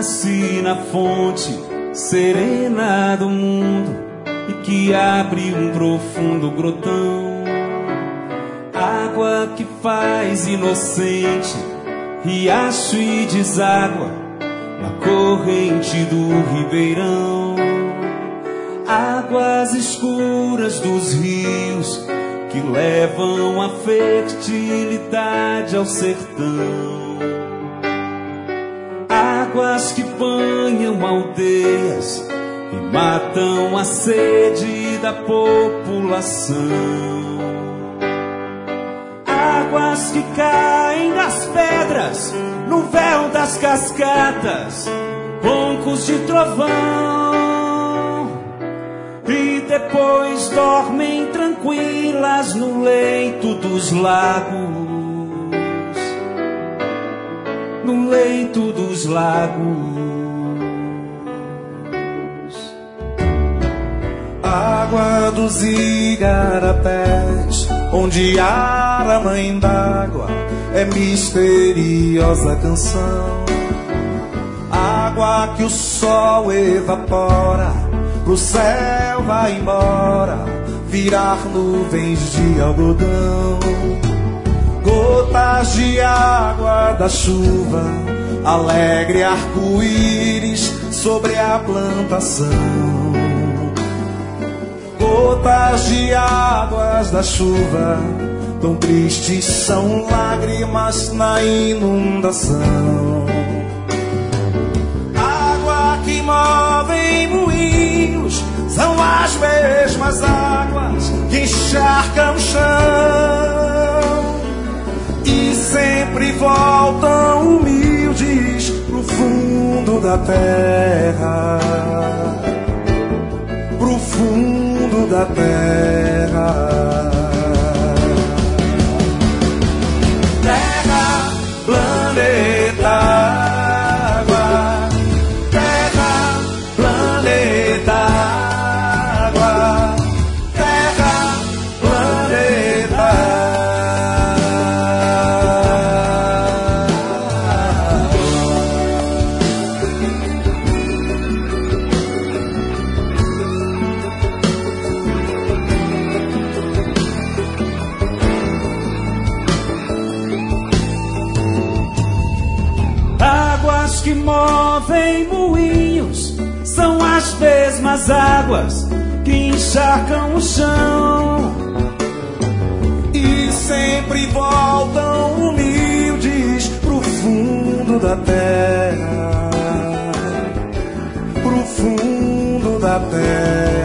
nasce na fonte serena do mundo e que abre um profundo grotão. Água que faz inocente riacho e deságua na corrente do ribeirão. Águas escuras dos rios que levam a fertilidade ao sertão. Águas que banham aldeias e matam a sede da população. Águas que caem das pedras no véu das cascatas, roncos de trovão, e depois dormem tranquilas no leito dos lagos, no leito dos lagos. Água dos igarapés, onde a mãe d'água é misteriosa canção. Água que o sol evapora, pro céu vai embora, virar nuvens de algodão. Gotas de água da chuva, alegre arco-íris sobre a plantação. Gotas de águas da chuva, tão tristes são lágrimas na inundação. Água que move moinhos, são as mesmas águas que encharcam o chão e sempre voltam humildes pro fundo da terra, pro fundo da terra. Terra, planeta, água. Terra, planeta, água. Terra, planeta, que movem moinhos, são as mesmas águas que encharcam o chão e sempre voltam humildes pro fundo da terra, pro fundo da terra.